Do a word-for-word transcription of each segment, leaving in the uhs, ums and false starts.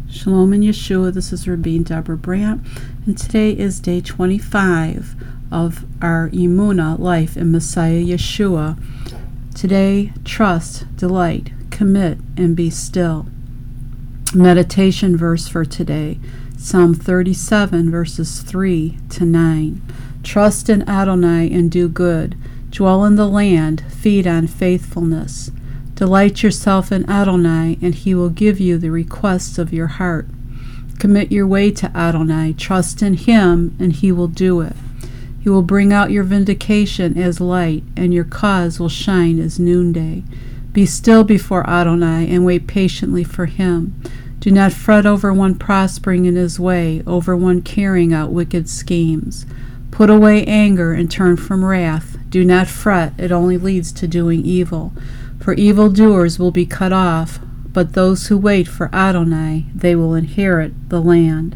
Shalom in Yeshua. This is Rabbi Deborah Brandt, and today is day twenty-five of our Emunah life in Messiah Yeshua. Today, trust, delight, commit, and be still. Meditation verse for today, Psalm thirty-seven, verses three to nine. Trust in Adonai and do good. Dwell in the land, feed on faithfulness. Delight yourself in Adonai, and he will give you the requests of your heart. Commit your way to Adonai. Trust in him, and he will do it. He will bring out your vindication as light, and your cause will shine as noonday. Be still before Adonai, and wait patiently for him. Do not fret over one prospering in his way, over one carrying out wicked schemes. Put away anger and turn from wrath. Do not fret, it only leads to doing evil. For evildoers will be cut off, but those who wait for Adonai, they will inherit the land.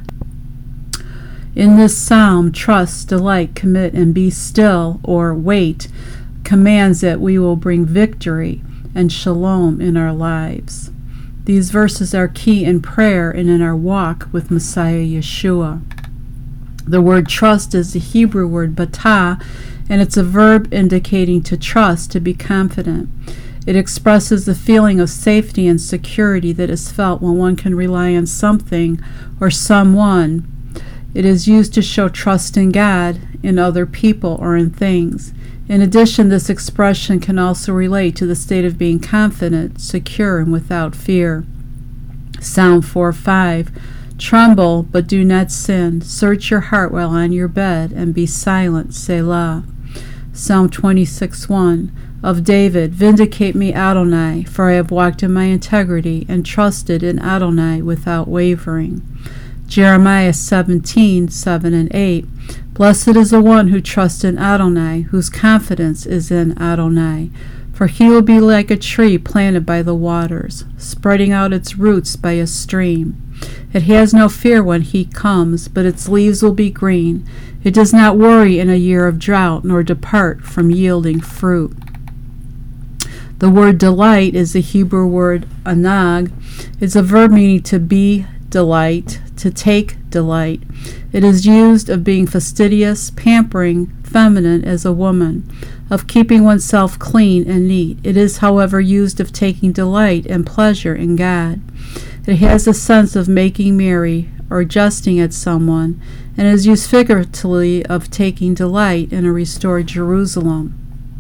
In this psalm, trust, delight, commit, and be still, or wait, commands that we will bring victory and shalom in our lives. These verses are key in prayer and in our walk with Messiah Yeshua. The word trust is the Hebrew word batah, and it's a verb indicating to trust, to be confident. It expresses the feeling of safety and security that is felt when one can rely on something or someone. It is used to show trust in God, in other people, or in things. In addition, this expression can also relate to the state of being confident, secure, and without fear. Psalm four five. Tremble, but do not sin. Search your heart while on your bed, and be silent. Selah. Psalm twenty-six one. Of David, vindicate me, Adonai, for I have walked in my integrity and trusted in Adonai without wavering. Jeremiah seventeen seven and eight. Blessed is the one who trusts in Adonai, whose confidence is in Adonai. For he will be like a tree planted by the waters, spreading out its roots by a stream. It has no fear when heat comes, but its leaves will be green. It does not worry in a year of drought, nor depart from yielding fruit. The word delight is the Hebrew word anag. It's a verb meaning to be delight, to take delight. It is used of being fastidious, pampering, feminine as a woman, of keeping oneself clean and neat. It is, however, used of taking delight and pleasure in God. It has a sense of making merry or jesting at someone, and is used figuratively of taking delight in a restored Jerusalem.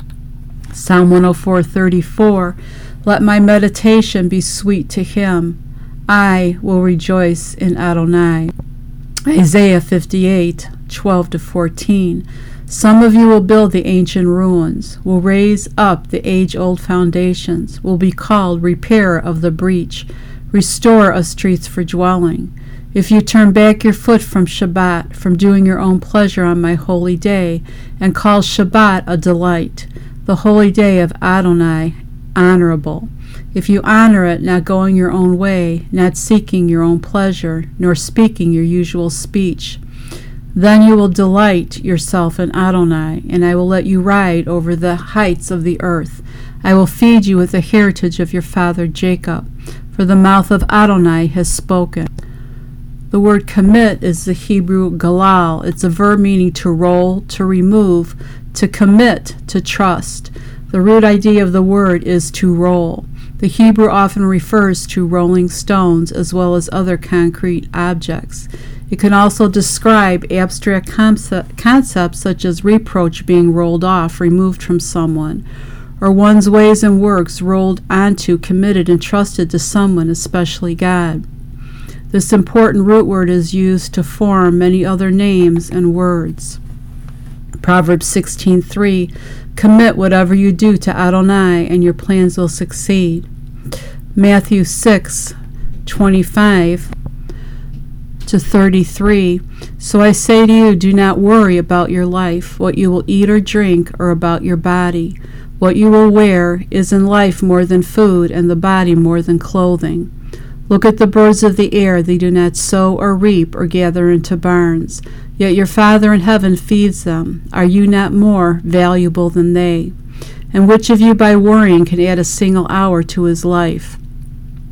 Psalm one oh four thirty-four. Let my meditation be sweet to him. I will rejoice in Adonai. Isaiah fifty-eight twelve to fourteen. Some of you will build the ancient ruins, will raise up the age-old foundations, will be called repairer of the breach, restorer of streets for dwelling. If you turn back your foot from Shabbat, from doing your own pleasure on my holy day, and call Shabbat a delight, the holy day of Adonai, honorable. If you honor it, not going your own way, not seeking your own pleasure, nor speaking your usual speech, then you will delight yourself in Adonai, and I will let you ride over the heights of the earth. I will feed you with the heritage of your father Jacob, for the mouth of Adonai has spoken. The word commit is the Hebrew galal. It's a verb meaning to roll, to remove, to commit, to trust. The root idea of the word is to roll. The Hebrew often refers to rolling stones as well as other concrete objects. It can also describe abstract concept, concepts such as reproach being rolled off, removed from someone, or one's ways and works rolled onto, committed, and trusted to someone, especially God. This important root word is used to form many other names and words. Proverbs sixteen three. Commit whatever you do to Adonai, and your plans will succeed. Matthew six twenty-five to thirty-three. So I say to you, do not worry about your life, what you will eat or drink, or about your body. What you will wear. Is in life more than food, and the body more than clothing? Look at the birds of the air. They do not sow or reap or gather into barns, yet your Father in heaven feeds them. Are you not more valuable than they? And which of you by worrying can add a single hour to his life?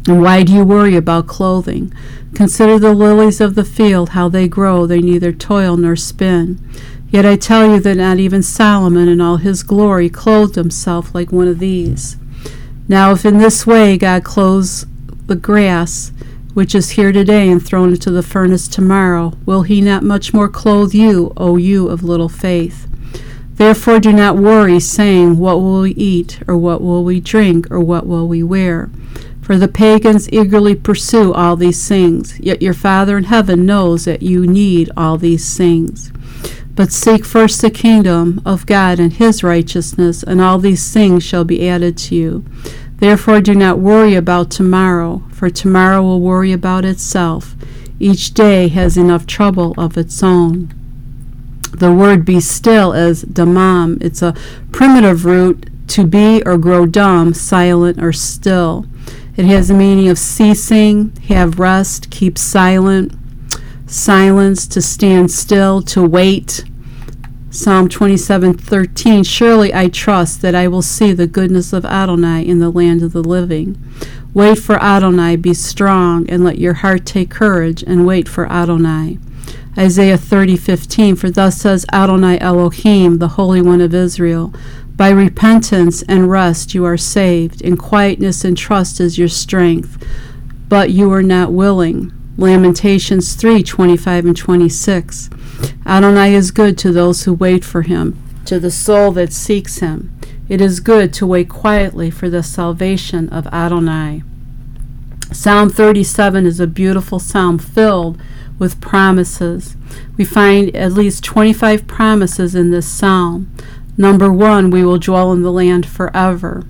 And why do you worry about clothing? Consider the lilies of the field, how they grow. They neither toil nor spin. Yet I tell you that not even Solomon in all his glory clothed himself like one of these. Now if in this way God clothes the grass, which is here today and thrown into the furnace tomorrow, will he not much more clothe you, O you of little faith? Therefore do not worry, saying, what will we eat, or what will we drink, or what will we wear? For the pagans eagerly pursue all these things, yet your Father in heaven knows that you need all these things. But seek first the kingdom of God and his righteousness, and all these things shall be added to you. Therefore do not worry about tomorrow, for tomorrow will worry about itself. Each day has enough trouble of its own. The word be still is damam. It's a primitive root, to be or grow dumb, silent or still. It has the meaning of ceasing, have rest, keep silent, silence, to stand still, to wait. Psalm twenty-seven thirteen, surely I trust that I will see the goodness of Adonai in the land of the living. Wait for Adonai, be strong, and let your heart take courage, and wait for Adonai. Isaiah thirty fifteen, for thus says Adonai Elohim, the Holy One of Israel, by repentance and rest you are saved, in quietness and trust is your strength, but you are not willing. Lamentations three twenty-five and twenty-six. Adonai is good to those who wait for him, to the soul that seeks him. It is good to wait quietly for the salvation of Adonai. Psalm thirty-seven is a beautiful psalm filled with promises. We find at least twenty-five promises in this psalm. Number one, we will dwell in the land forever.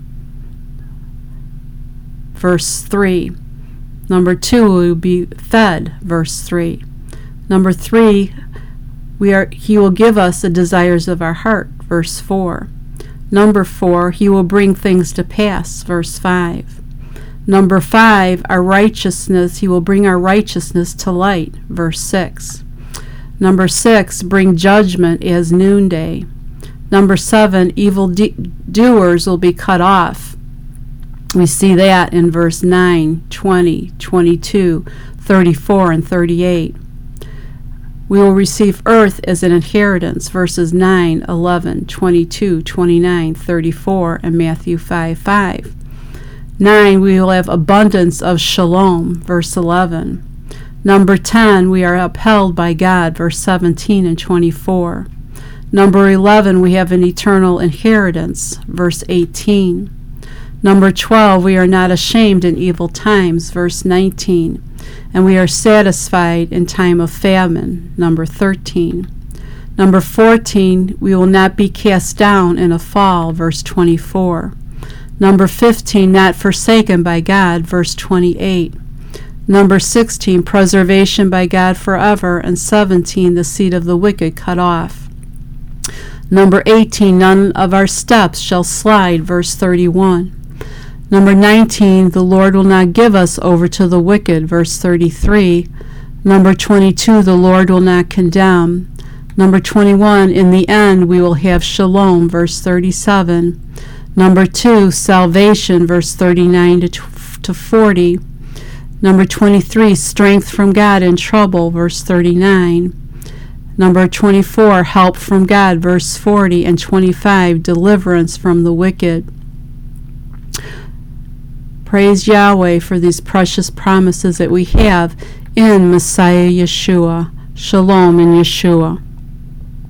Verse three. Number two, we will be fed. Verse three. Number three, we are. He will give us the desires of our heart. Verse four. Number four, he will bring things to pass. Verse five. Number five, our righteousness, he will bring our righteousness to light. Verse six. Number six, bring judgment as noonday. Number seven, evil de- doers will be cut off. We see that in verse nine, twenty, twenty-two, thirty-four, and thirty-eight. We will receive earth as an inheritance, verses nine, eleven, twenty-two, twenty-nine, thirty-four, and Matthew five, five. nine, we will have abundance of shalom, verse eleven. Number ten, we are upheld by God, verse seventeen and twenty-four. Number eleven, we have an eternal inheritance, verse eighteen. Number twelve, we are not ashamed in evil times, verse nineteen. And we are satisfied in time of famine, number thirteen. Number fourteen, we will not be cast down in a fall, verse twenty-four. Number fifteen, not forsaken by God, verse twenty-eight. Number sixteen, preservation by God forever, and seventeen, the seed of the wicked cut off. Number eighteen, none of our steps shall slide, verse thirty-one. Number nineteen, the Lord will not give us over to the wicked, verse thirty-three. Number twenty-two, the Lord will not condemn. Number twenty-one, in the end we will have shalom, verse thirty-seven. Number two, salvation, verse thirty-nine to forty. Number twenty-three, strength from God in trouble, verse thirty-nine. Number twenty-four, help from God, verse forty, and twenty-five, deliverance from the wicked. Praise Yahweh for these precious promises that we have in Messiah Yeshua. Shalom in Yeshua.